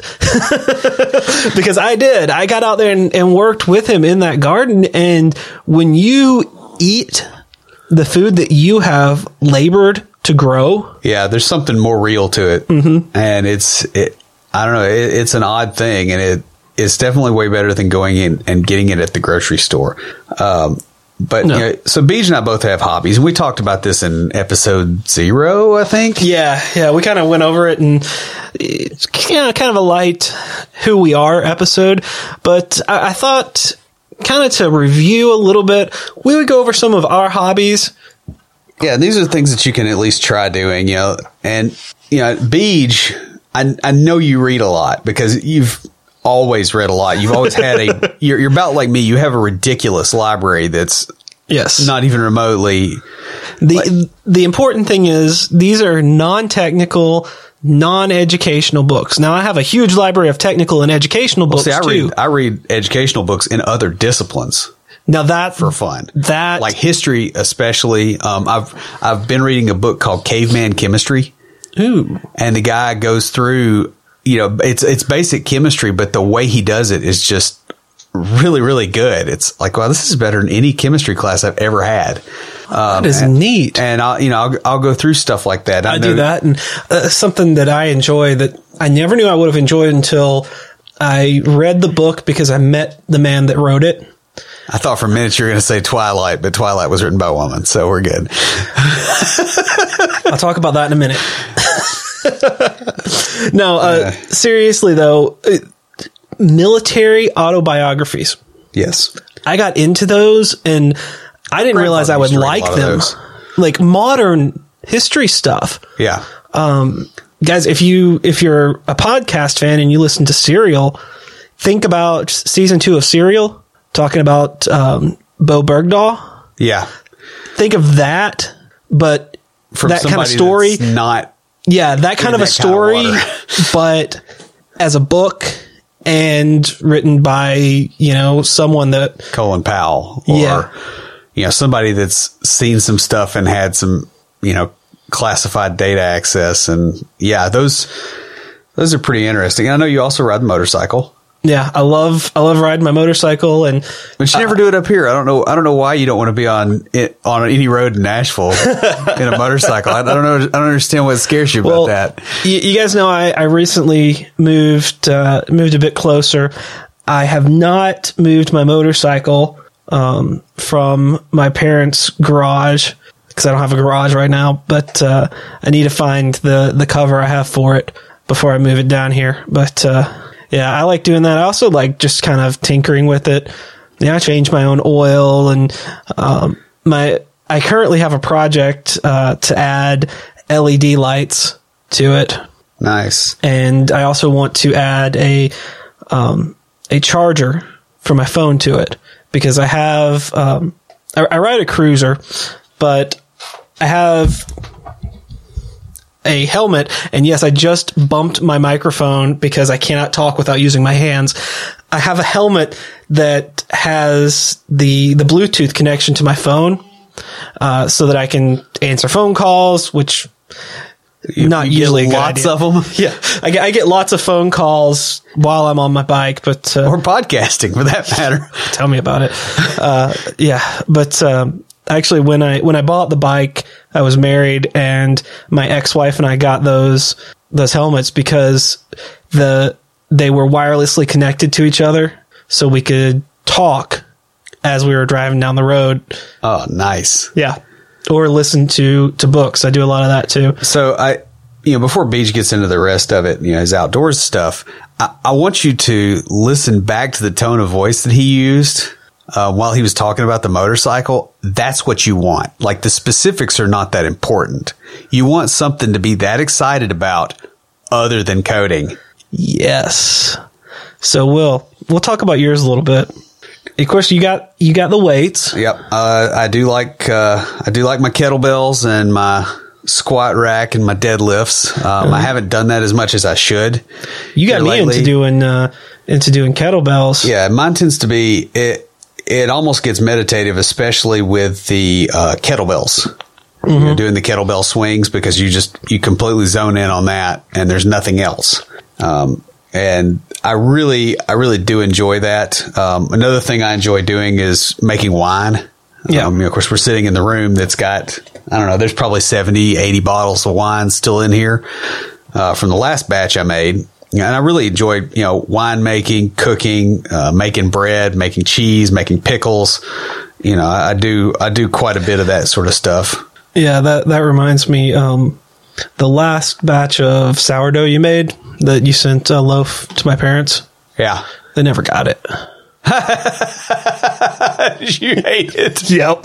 because I did. I got out there and, and worked with him in that garden. And when you eat the food that you have labored to grow. Yeah. There's something more real to it. Mm-hmm. And it's, it, I don't know. It, it's an odd thing, and it, it's definitely way better than going in and getting it at the grocery store. Um, But, no. you know, so Beej and I both have hobbies. We talked about this in episode zero, I think. Yeah. Yeah. We kind of went over it, and it's kind of, kind of a light who we are episode. But I, I thought kind of to review a little bit, we would go over some of our hobbies. Yeah, these are things that you can at least try doing, you know. And, you know, Beej, I, I know you read a lot because you've always read a lot. You've always had a, you're, you're about like me. You have a ridiculous library that's yes, not even remotely. The, like, the important thing is these are non-technical, non-educational books. Now, I have a huge library of technical and educational books, well, see, I too. read, I read educational books in other disciplines. Now that For fun. That like history, especially. Um, I've, I've been reading a book called Caveman Chemistry. Ooh. And the guy goes through, you know, it's, it's basic chemistry, but the way he does it is just really, really good. It's like, wow, this is better than any chemistry class I've ever had. Um, that is and, neat. And I'll, you know, I'll, I'll go through stuff like that. I, I do know, that. And uh, something that I enjoy that I never knew I would have enjoyed until I read the book because I met the man that wrote it. I thought for a minute you were going to say Twilight, but Twilight was written by a woman, so we're good. I'll talk about that in a minute. No, uh, Yeah. seriously though, uh, military autobiographies. Yes. I got into those and I didn't realize I would Grandfather used to read a like lot of them. those. Like modern history stuff. Yeah. Um, guys, if you, if you're a podcast fan and you listen to Serial, think about season two of Serial, talking about, um, Bo Bergdahl. Yeah. Think of that, but From that kind of somebody story. that's not. Yeah, that kind of a that kind of story, water. but as a book and written by, you know, someone that, Colin Powell or, Yeah. you know, somebody that's seen some stuff and had some, you know, classified data access. And yeah, those, those are pretty interesting. I know you also ride the motorcycle. yeah, I love, I love riding my motorcycle and But you never do it up here. I don't know. I don't know why you don't want to be on it, on any road in Nashville in a motorcycle. I, I don't know. I don't understand what scares you about well, that. You, you guys know I, I recently moved, uh, moved a bit closer. I have not moved my motorcycle, um, from my parents' garage because I don't have a garage right now, but, uh, I need to find the, the cover I have for it before I move it down here. But, uh, yeah, I like doing that. I also like just kind of tinkering with it. Yeah, I change my own oil and, um, my, I currently have a project, uh, to add L E D lights to it. Nice. And I also want to add a, um, a charger for my phone to it because I have, um, I, I ride a cruiser, but I have a helmet, and yes, I just bumped my microphone because I cannot talk without using my hands. I have a helmet that has the the Bluetooth connection to my phone, uh, so that I can answer phone calls, which You, not you usually a get good lots idea. of them, Yeah, I get, I get lots of phone calls while I'm on my bike, but uh, or podcasting for that matter. tell me about it. Uh, yeah, but um, actually, when I when I bought the bike, I was married, and my ex-wife and I got those those helmets because the they were wirelessly connected to each other, so we could talk as we were driving down the road. Oh, nice. Yeah, or listen to to books. I do a lot of that too. So I, you know, before Beej gets into the rest of it, you know, his outdoors stuff, I, I want you to listen back to the tone of voice that he used uh, while he was talking about the motorcycle. That's what you want. Like the specifics are not that important. You want something to be that excited about other than coding. Yes. So we'll we'll talk about yours a little bit. Of course, you got you got the weights. Yep. Uh, I do like, uh, I do like my kettlebells and my squat rack and my deadlifts. Um, mm-hmm. I haven't done that as much as I should. You got me lately. into doing, uh, into doing kettlebells. Yeah. Mine tends to be, it, it almost gets meditative, especially with the, uh, kettlebells. Mm-hmm. You know, doing the kettlebell swings because you just, you completely zone in on that and there's nothing else. Um, And I really, I really do enjoy that. Um, another thing I enjoy doing is making wine. Yeah. Um, you know, of course, we're sitting in the room that's got, I don't know, there's probably seventy, eighty bottles of wine still in here uh, from the last batch I made. And I really enjoy, you know, wine making, cooking, uh, making bread, making cheese, making pickles. You know, I, I do, I do quite a bit of that sort of stuff. Yeah, that, that reminds me, um, the last batch of sourdough you made that you sent a loaf to my parents. Yeah. They never got it. You hate it. Yep.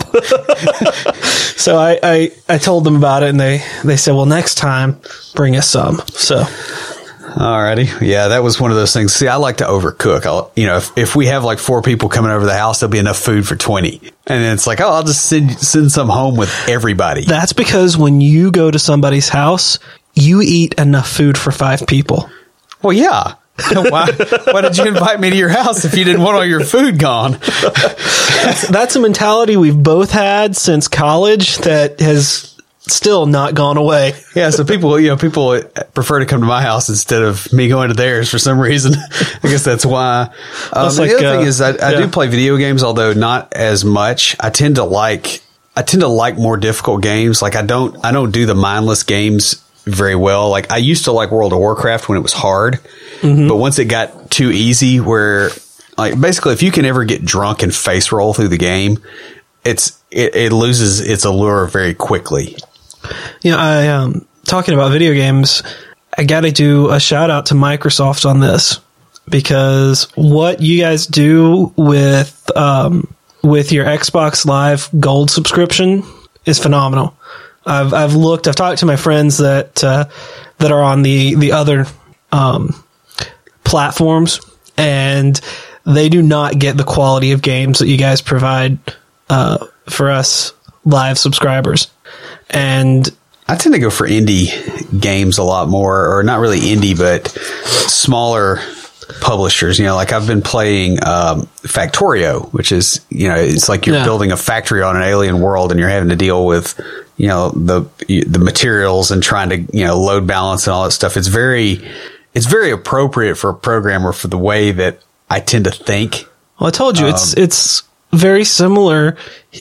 So I, I, I told them about it, and they, they said, well, next time, bring us some. So. Alrighty. Yeah, that was one of those things. See, I like to overcook. I'll, you know, if, if we have like four people coming over the house, there'll be enough food for twenty. And then it's like, oh, I'll just send, send some home with everybody. That's because when you go to somebody's house, you eat enough food for five people. Well, yeah. why, why did you invite me to your house if you didn't want all your food gone? that's, that's a mentality we've both had since college that has still not gone away. Yeah, so people, you know, people prefer to come to my house instead of me going to theirs for some reason. I guess that's why. Um, that's like, the other uh, thing is, I, I yeah. do play video games, although not as much. I tend to like, I tend to like more difficult games. Like I don't, I don't do the mindless games very well. Like I used to like World of Warcraft when it was hard, mm-hmm. but once it got too easy, where like basically if you can ever get drunk and face roll through the game, it's it, it loses its allure very quickly. Yeah, I um talking about video games, I got to do a shout out to Microsoft on this, because what you guys do with um with your Xbox Live Gold subscription is phenomenal. I've I've looked. I've talked to my friends that uh, that are on the the other um, platforms, and they do not get the quality of games that you guys provide uh, for us live subscribers. And I tend to go for indie games a lot more, or not really indie, but smaller publishers. You know, like I've been playing um, Factorio, which is, you know, it's like you're yeah. building a factory on an alien world, and you're having to deal with, you know, the the materials and trying to, you know, load balance and all that stuff. It's very it's very appropriate for a programmer for the way that I tend to think. Well, I told you um, it's it's very similar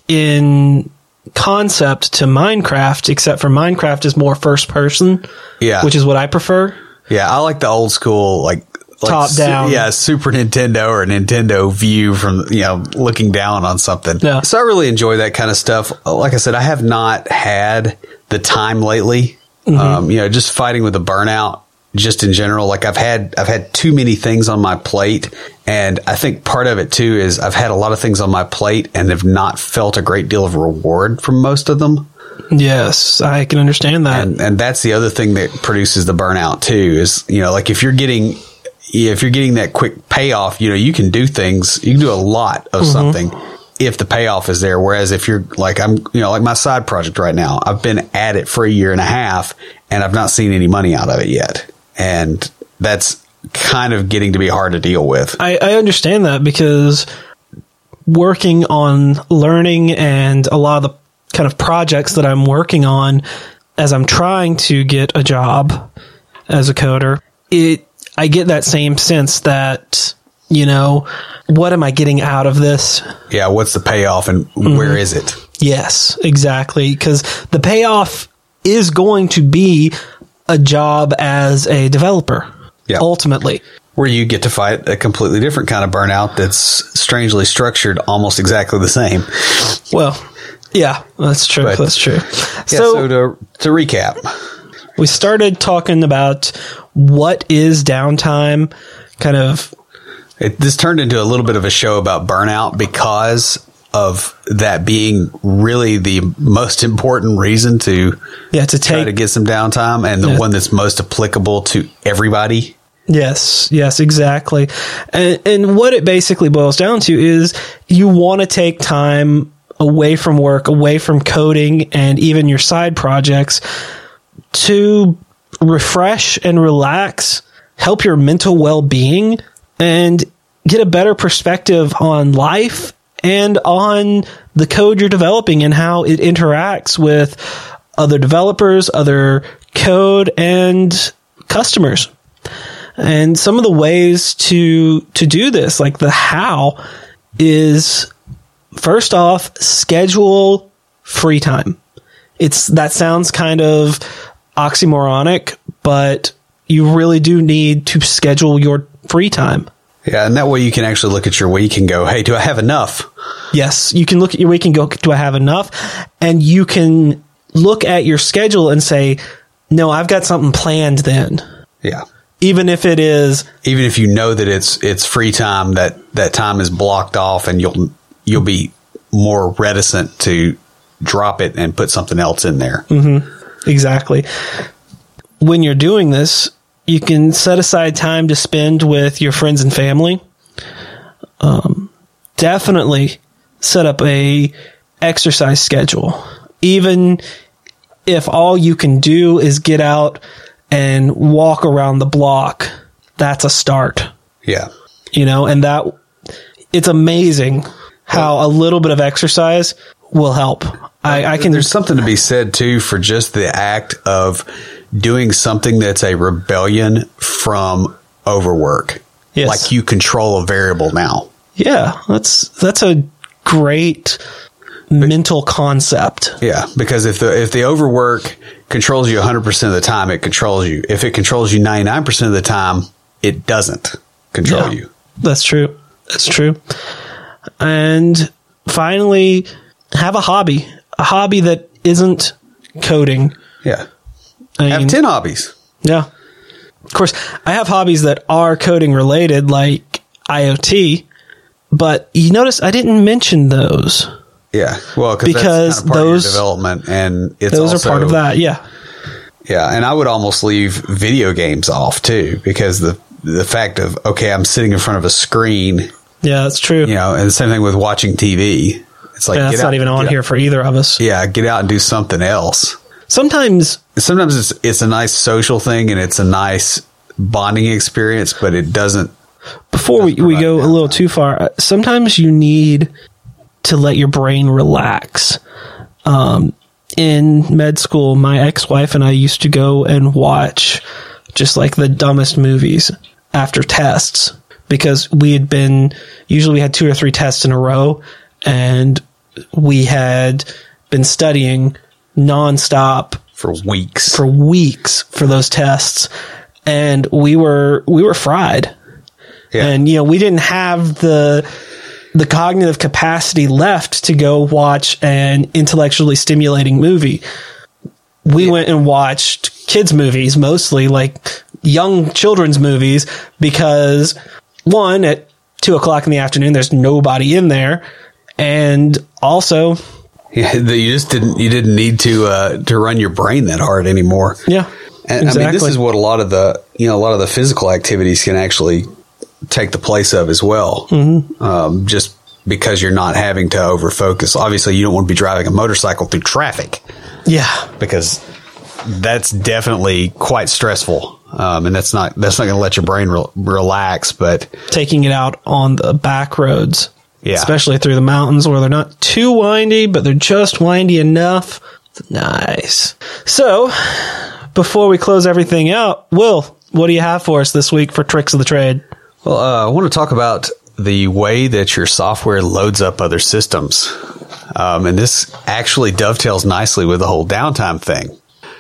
in concept to Minecraft, except for Minecraft is more first person. Yeah, which is what I prefer. Yeah, I like the old school, like. Like top down. Su- yeah, Super Nintendo or Nintendo view from, you know, looking down on something. Yeah. So I really enjoy that kind of stuff. Like I said, I have not had the time lately. Mm-hmm. Um, you know, just fighting with the burnout just in general. Like I've had, I've had too many things on my plate. And I think part of it too is I've had a lot of things on my plate and have not felt a great deal of reward from most of them. Yes, I can understand that. And, and that's the other thing that produces the burnout too, is, you know, like if you're getting, if you're getting that quick payoff, you know, you can do things, you can do a lot of mm-hmm. something if the payoff is there. Whereas if you're like, I'm, you know, like my side project right now, I've been at it for a year and a half and I've not seen any money out of it yet. And that's kind of getting to be hard to deal with. I, I understand that, because working on learning and a lot of the kind of projects that I'm working on as I'm trying to get a job as a coder, it, I get that same sense that, you know, what am I getting out of this? Yeah, what's the payoff and mm-hmm. where is it? Yes, exactly. Because the payoff is going to be a job as a developer, yeah. ultimately. Where you get to fight a completely different kind of burnout that's strangely structured almost exactly the same. Well, yeah, that's true. But, that's true. Yeah, so, so to, to recap. We started talking about what is downtime, kind of. It, this turned into a little bit of a show about burnout because of that being really the most important reason to, yeah, to try take, to get some downtime, and the yeah. one that's most applicable to everybody. Yes, yes, exactly. And, and what it basically boils down to is you want to take time away from work, away from coding, and even your side projects to refresh and relax, help your mental well-being, and get a better perspective on life and on the code you're developing and how it interacts with other developers, other code, and customers. And some of the ways to to do this, like the how, is first off, schedule free time. It's that sounds kind of oxymoronic, but you really do need to schedule your free time. Yeah, and that way you can actually look at your week and go, hey, do I have enough? Yes, you can look at your week and go, do I have enough? And you can look at your schedule and say, no, I've got something planned then. Yeah. Even if it is, even if you know that it's it's free time, that that time is blocked off, and you'll you'll be more reticent to drop it and put something else in there. Mm-hmm. Exactly. When you're doing this, you can set aside time to spend with your friends and family. Um, definitely set up a exercise schedule. Even if all you can do is get out and walk around the block, that's a start. Yeah. You know, and that it's amazing how a little bit of exercise will help. I, I can. There's something to be said too for just the act of doing something that's a rebellion from overwork. Yes. Like you control a variable now. Yeah, that's that's a great mental concept. Yeah, because if the if the overwork controls you one hundred percent of the time, it controls you. If it controls you ninety-nine percent of the time, it doesn't control Yeah, you. That's true. That's true. And finally, have a hobby. A hobby that isn't coding. Yeah. I Have mean, ten hobbies. Yeah. Of course, I have hobbies that are coding related, like IoT, but you notice I didn't mention those. Yeah. Well, Because that's kind of part those- of your development, and it's Those also, are part of that, yeah. Yeah, and I would almost leave video games off too, because the the fact of, okay, I'm sitting in front of a screen, Yeah, that's true. you know, and the same thing with watching T V. It's like, Yeah, get that's out- not even on get here out- for either of us. Yeah, get out and do something else. Sometimes, Sometimes it's it's a nice social thing and it's a nice bonding experience, but it doesn't. before we, we go a little too far, uh, sometimes you need to let your brain relax. Um, in med school, my ex-wife and I used to go and watch just like the dumbest movies after tests, because we had been, usually we had two or three tests in a row, and we had been studying nonstop For weeks. for weeks for those tests, and we were we were fried. Yeah. And you know, we didn't have the the cognitive capacity left to go watch an intellectually stimulating movie. We Yeah. went and watched kids movies, mostly like young children's movies, because one, at two o'clock in the afternoon there's nobody in there, and also Yeah, that you just didn't you didn't need to uh, to run your brain that hard anymore. yeah, And I mean, this is what a lot of the you know a lot of the physical activities can actually take the place of as well. Mm-hmm. Um, just because you're not having to over focus. Obviously, you don't want to be driving a motorcycle through traffic, yeah. because that's definitely quite stressful, um, and that's not that's not going to let your brain re- relax. But Taking it out on the back roads. Yeah. Especially through the mountains where they're not too windy, but they're just windy enough. Nice. So, before we close everything out, Will, what do you have for us this week for Tricks of the Trade? well, uh, I want to talk about the way that your software loads up other systems, um, and this actually dovetails nicely with the whole downtime thing.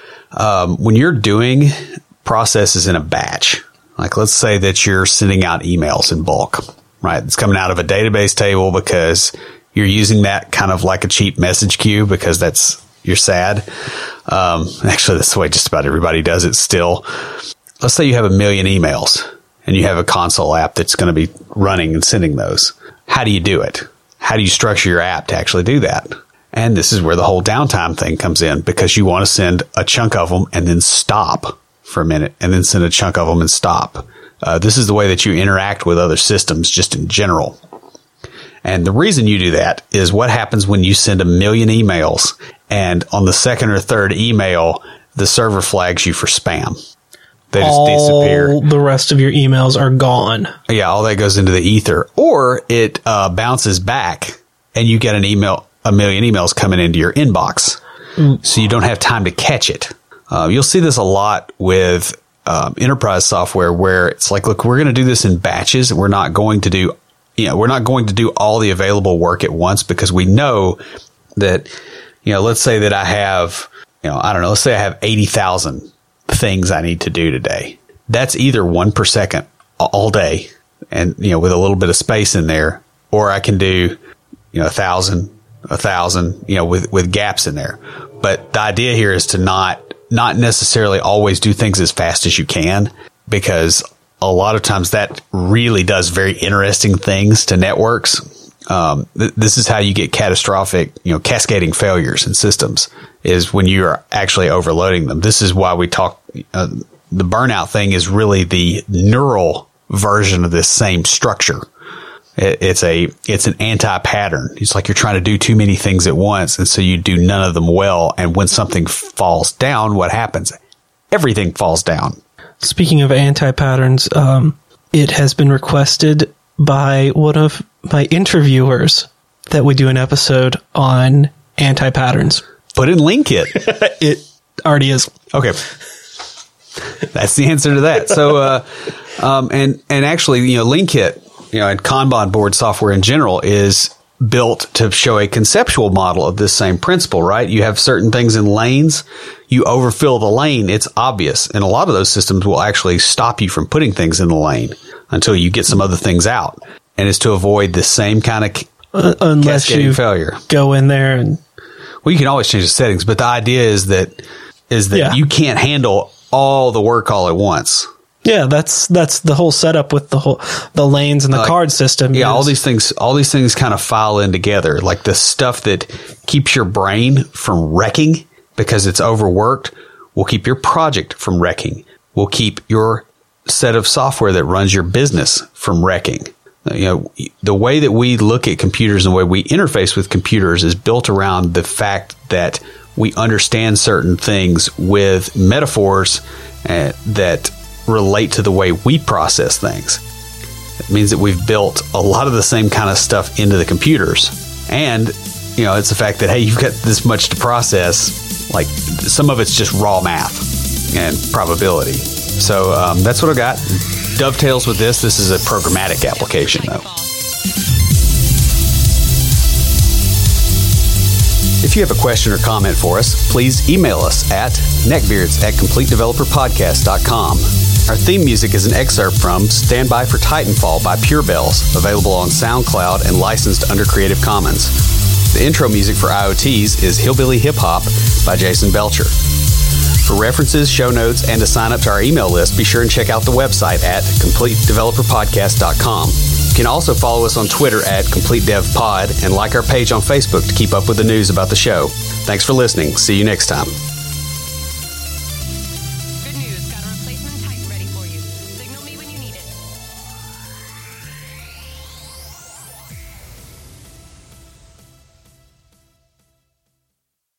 Um, when you're doing processes in a batch, like let's say that you're sending out emails in bulk, right? It's coming out of a database table because you're using that kind of like a cheap message queue because that's, you're sad. Um, actually, that's the way just about everybody does it still. Let's say you have a million emails and you have a console app that's going to be running and sending those. How do you do it? How do you structure your app to actually do that? And this is where the whole downtime thing comes in, because you want to send a chunk of them and then stop for a minute and then send a chunk of them and stop. Uh, this is the way that you interact with other systems just in general. And the reason you do that is what happens when you send a million emails and on the second or third email, the server flags you for spam. They just all disappear. the rest of your emails are gone. Yeah, all that goes into the ether. Or it uh, bounces back and you get an email, a million emails coming into your inbox. Mm. So you don't have time to catch it. Uh, you'll see this a lot with Um, enterprise software, where it's like, look, we're going to do this in batches. We're not going to do, you know, we're not going to do all the available work at once, because we know that, you know, let's say that I have, you know, I don't know, let's say I have eighty thousand things I need to do today. That's either one per second all day, and, you know, with a little bit of space in there, or I can do, you know, a thousand, a thousand, you know, with, with gaps in there. But the idea here is to not, not necessarily always do things as fast as you can. because a lot of times that really does very interesting things to networks. Um, th- this is how you get catastrophic, you know, cascading failures in systems, is when you are actually overloading them. This is why we talk, uh, the burnout thing is really the neural version of this same structure. It, it's a, it's an anti-pattern. It's like you're trying to do too many things at once. And so you do none of them well. And when something falls down, what happens? Everything falls down. Speaking of anti-patterns, um, it has been requested by one of my interviewers that we do an episode on anti-patterns. Put in LeanKit. It already is. Okay. That's the answer to that. So, uh, um, and, and actually, you know, LeanKit, you know, and Kanban board software in general is built to show a conceptual model of this same principle, right? You have certain things in lanes. You overfill the lane. It's obvious. And a lot of those systems will actually stop you from putting things in the lane until you get some other things out. And it's to avoid the same kind of uh, unless you failure. Go in there and, well, you can always change the settings, but the idea is that, is that yeah. you can't handle all the work all at once. Yeah, that's that's the whole setup with the whole the lanes and the like, card system. Yeah, is, all these things, all these things kind of file in together. Like the stuff that keeps your brain from wrecking because it's overworked will keep your project from wrecking. Will keep your set of software that runs your business from wrecking. You know, the way that we look at computers and the way we interface with computers is built around the fact that we understand certain things with metaphors uh, that relate to the way we process things. It means that we've built a lot of the same kind of stuff into the computers. And, you know, it's the fact that, hey, you've got this much to process. Like, some of it's just raw math and probability. So um, that's what I got. Dovetails with this. This is a programmatic application, though. If you have a question or comment for us, please email us at neckbeards at complete developer podcast dot com. Our theme music is an excerpt from Stand By for Titanfall by Pure Bells, available on SoundCloud and licensed under Creative Commons. The intro music for I O Ts is Hillbilly Hip Hop by Jason Belcher. For references, show notes, and to sign up to our email list, be sure and check out the website at complete developer podcast dot com. You can also follow us on Twitter at CompleteDevPod and like our page on Facebook to keep up with the news about the show. Thanks for listening. See you next time.